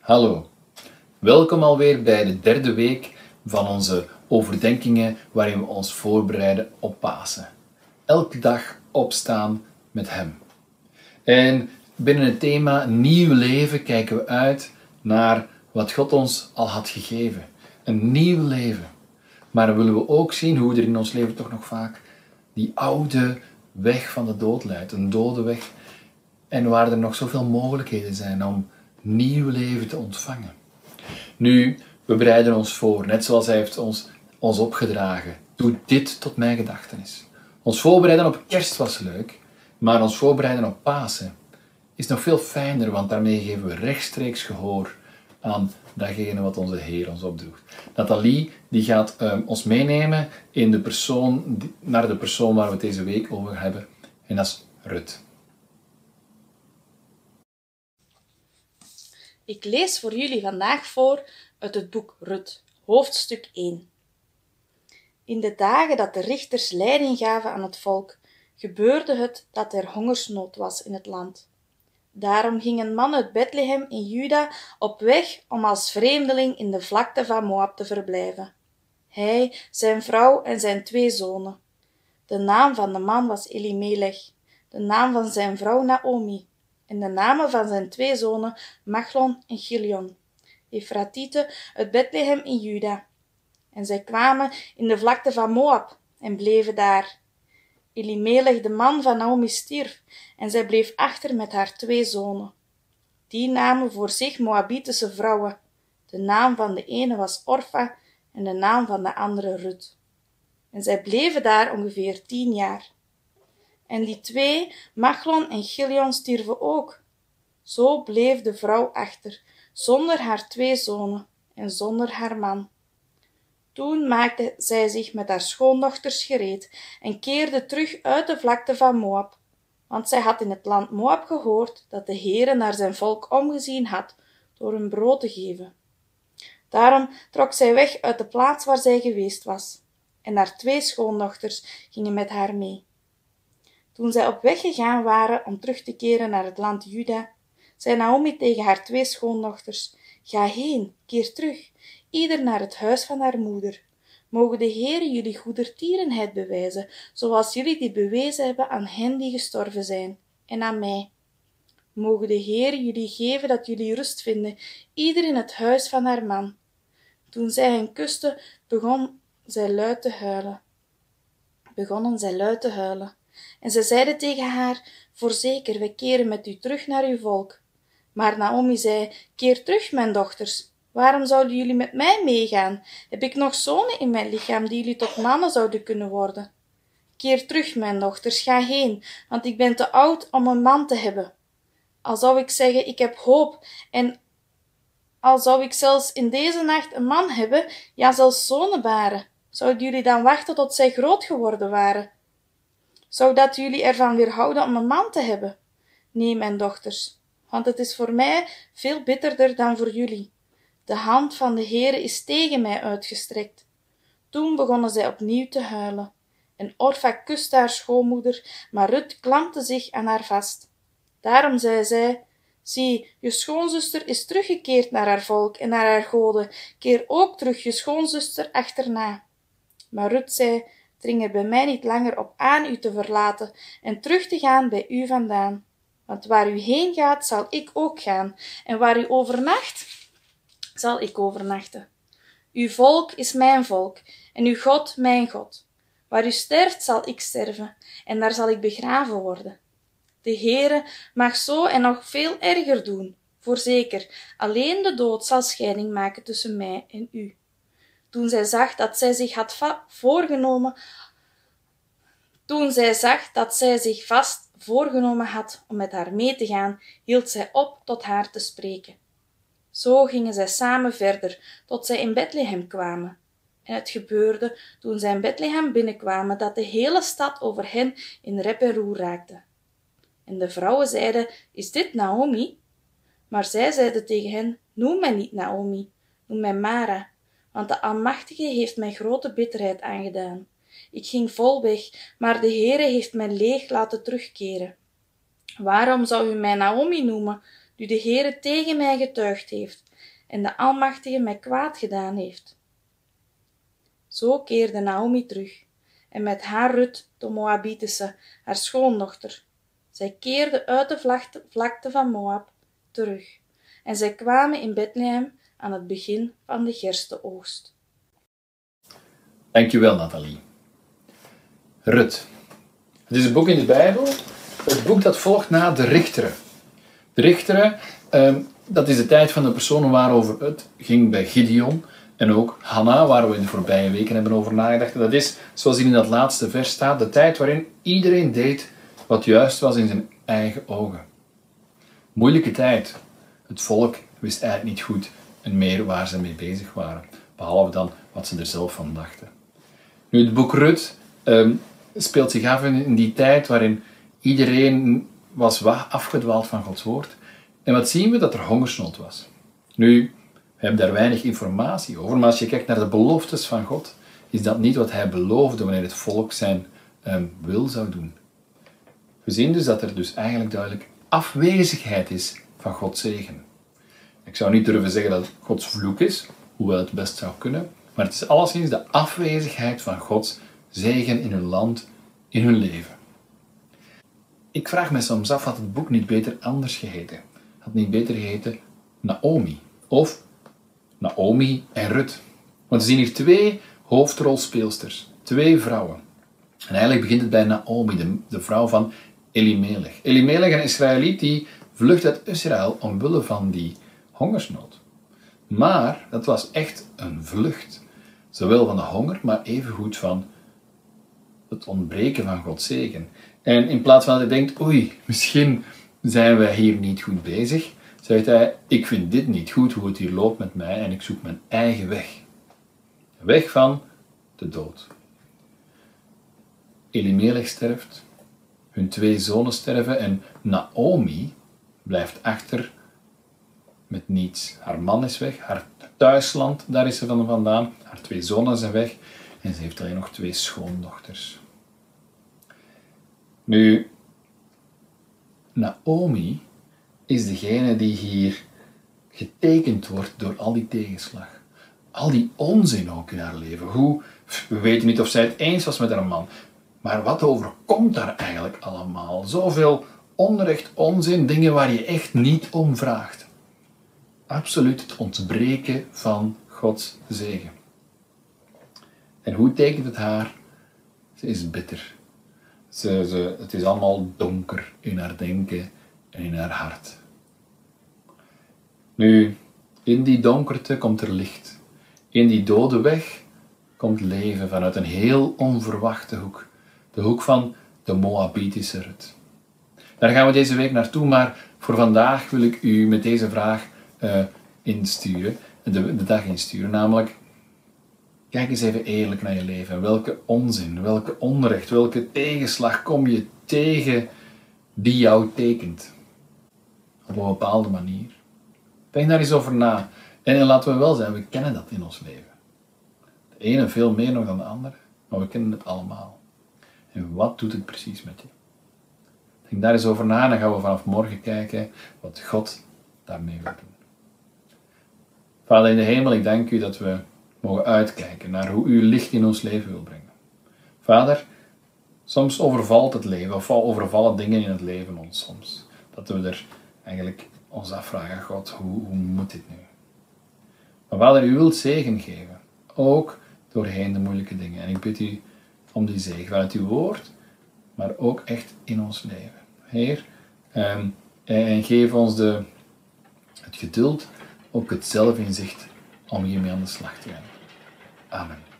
Hallo, welkom alweer bij de derde week van onze overdenkingen waarin we ons voorbereiden op Pasen. Elke dag opstaan met Hem. En binnen het thema nieuw leven kijken we uit naar wat God ons al had gegeven. Een nieuw leven. Maar dan willen we ook zien hoe er in ons leven toch nog vaak die oude weg van de dood leidt. Een dode weg. En waar er nog zoveel mogelijkheden zijn om nieuw leven te ontvangen. Nu, we bereiden ons voor, net zoals Hij heeft ons opgedragen. Doe dit tot mijn gedachtenis. Ons voorbereiden op kerst was leuk, maar ons voorbereiden op Pasen is nog veel fijner, want daarmee geven we rechtstreeks gehoor aan datgene wat onze Heer ons opdroeg. Nathalie die gaat ons meenemen naar de persoon waar we het deze week over hebben, en dat is Rut. Ik lees voor jullie vandaag voor uit het boek Rut, hoofdstuk 1. In de dagen dat de richters leiding gaven aan het volk, gebeurde het dat er hongersnood was in het land. Daarom ging een man uit Bethlehem in Juda op weg om als vreemdeling in de vlakte van Moab te verblijven. Hij, zijn vrouw en zijn 2 zonen. De naam van de man was Elimelech, de naam van zijn vrouw Naomi, en de namen van zijn 2 zonen Machlon en Chilion, Efratieten uit Bethlehem in Juda. En zij kwamen in de vlakte van Moab en bleven daar. Elimelech, de man van Naomi, stierf en zij bleef achter met haar 2 zonen. Die namen voor zich Moabitische vrouwen. De naam van de ene was Orfa en de naam van de andere Rut. En zij bleven daar ongeveer 10 jaar. En die 2, Machlon en Chilion, stierven ook. Zo bleef de vrouw achter, zonder haar 2 zonen en zonder haar man. Toen maakte zij zich met haar schoondochters gereed en keerde terug uit de vlakte van Moab, want zij had in het land Moab gehoord dat de Heere naar zijn volk omgezien had door hun brood te geven. Daarom trok zij weg uit de plaats waar zij geweest was, en haar 2 schoondochters gingen met haar mee. Toen zij op weg gegaan waren om terug te keren naar het land Juda, zei Naomi tegen haar 2 schoondochters: Ga heen, keer terug, ieder naar het huis van haar moeder. Mogen de Heere jullie goedertierenheid bewijzen, zoals jullie die bewezen hebben aan hen die gestorven zijn, en aan mij. Mogen de Heere jullie geven dat jullie rust vinden, ieder in het huis van haar man. Toen zij hen kuste, begonnen zij luid te huilen. En ze zeiden tegen haar: Voorzeker, wij keren met u terug naar uw volk. Maar Naomi zei: Keer terug, mijn dochters. Waarom zouden jullie met mij meegaan? Heb ik nog zonen in mijn lichaam die jullie tot mannen zouden kunnen worden? Keer terug, mijn dochters, ga heen, want ik ben te oud om een man te hebben. Al zou ik zeggen: Ik heb hoop, en al zou ik zelfs in deze nacht een man hebben, ja, zelfs zonen baren. Zouden jullie dan wachten tot zij groot geworden waren? Zou dat jullie ervan weerhouden om een man te hebben? Nee, mijn dochters, want het is voor mij veel bitterder dan voor jullie. De hand van de Heere is tegen mij uitgestrekt. Toen begonnen zij opnieuw te huilen. En Orfa kuste haar schoonmoeder, maar Rut klampte zich aan haar vast. Daarom zei zij: Zie, je schoonzuster is teruggekeerd naar haar volk en naar haar goden. Keer ook terug je schoonzuster achterna. Maar Rut zei: Dring er bij mij niet langer op aan u te verlaten en terug te gaan bij u vandaan. Want waar u heen gaat, zal ik ook gaan, en waar u overnacht, zal ik overnachten. Uw volk is mijn volk, en uw God mijn God. Waar u sterft, zal ik sterven, en daar zal ik begraven worden. De Heere mag zo en nog veel erger doen. Voorzeker, alleen de dood zal scheiding maken tussen mij en u. Toen zij zag dat zij zich vast voorgenomen had om met haar mee te gaan, hield zij op tot haar te spreken. Zo gingen zij samen verder, tot zij in Bethlehem kwamen. En het gebeurde, toen zij in Bethlehem binnenkwamen, dat de hele stad over hen in rep en roer raakte. En de vrouwen zeiden: Is dit Naomi? Maar zij zeiden tegen hen: Noem mij niet Naomi, noem mij Mara, want de Almachtige heeft mij grote bitterheid aangedaan. Ik ging vol weg, maar de Heere heeft mij leeg laten terugkeren. Waarom zou u mij Naomi noemen? nu de Heere tegen mij getuigd heeft en de Almachtige mij kwaad gedaan heeft. Zo keerde Naomi terug, en met haar Rut, de Moabitische, haar schoondochter. Zij keerden uit de vlakte van Moab terug, en zij kwamen in Bethlehem aan het begin van de gerstenoogst. Dankjewel, Nathalie. Rut. Het is een boek in de Bijbel, het boek dat volgt na de Richteren. De Richteren, dat is de tijd van de personen waarover het ging bij Gideon en ook Hanna, waar we in de voorbije weken hebben over nagedacht. En dat is, zoals in dat laatste vers staat, de tijd waarin iedereen deed wat juist was in zijn eigen ogen. Moeilijke tijd. Het volk wist eigenlijk niet goed en meer waar ze mee bezig waren, behalve dan wat ze er zelf van dachten. Nu, het boek Rut speelt zich af in die tijd waarin iedereen was afgedwaald van Gods woord. En wat zien we? Dat er hongersnood was. Nu, we hebben daar weinig informatie over, maar als je kijkt naar de beloftes van God, is dat niet wat hij beloofde wanneer het volk zijn wil zou doen. We zien dus dat er dus eigenlijk duidelijk afwezigheid is van Gods zegen. Ik zou niet durven zeggen dat het Gods vloek is, hoewel het best zou kunnen, maar het is alleszins de afwezigheid van Gods zegen in hun land, in hun leven. Ik vraag me soms af, had het boek niet beter anders geheten? Had het niet beter geheten Naomi? Of Naomi en Rut? Want we zien hier twee hoofdrolspeelsters, twee vrouwen. En eigenlijk begint het bij Naomi, de vrouw van Elimelech. Elimelech, een Israëliet die vlucht uit Israël omwille van die hongersnood. Maar dat was echt een vlucht. Zowel van de honger, maar evengoed van het ontbreken van Gods zegen. En in plaats van dat hij denkt, oei, misschien zijn wij hier niet goed bezig, zegt hij, ik vind dit niet goed, hoe het hier loopt met mij, en ik zoek mijn eigen weg. Weg van de dood. Elimelech sterft, hun twee zonen sterven en Naomi blijft achter met niets. Haar man is weg, haar thuisland, daar is ze vandaan, haar twee zonen zijn weg en ze heeft alleen nog twee schoondochters. Nu, Naomi is degene die hier getekend wordt door al die tegenslag. Al die onzin ook in haar leven. We weten niet of zij het eens was met haar man. Maar wat overkomt daar eigenlijk allemaal? Zoveel onrecht, onzin, dingen waar je echt niet om vraagt. Absoluut het ontbreken van Gods zegen. En hoe tekent het haar? Ze is bitter. Het is allemaal donker in haar denken en in haar hart. Nu, in die donkerte komt er licht. In die dode weg komt leven vanuit een heel onverwachte hoek. De hoek van de Moabitische Rut. Daar gaan we deze week naartoe, maar voor vandaag wil ik u met deze vraag insturen, de dag insturen, namelijk, kijk eens even eerlijk naar je leven. Welke onzin, welke onrecht, welke tegenslag kom je tegen die jou tekent? Op een bepaalde manier. Denk daar eens over na. En laten we wel zijn, we kennen dat in ons leven. De ene veel meer nog dan de ander, maar we kennen het allemaal. En wat doet het precies met je? Denk daar eens over na en dan gaan we vanaf morgen kijken wat God daarmee wil doen. Vader in de hemel, ik dank u dat we mogen uitkijken naar hoe u licht in ons leven wil brengen. Vader, soms overvalt het leven, of overvallen dingen in het leven ons soms. Dat we er eigenlijk ons afvragen, God, hoe moet dit nu? Maar Vader, u wilt zegen geven, ook doorheen de moeilijke dingen. En ik bid u om die zegen vanuit uw woord, maar ook echt in ons leven. Heer, en geef ons het geduld, ook het zelfinzicht om hiermee aan de slag te gaan. Amen.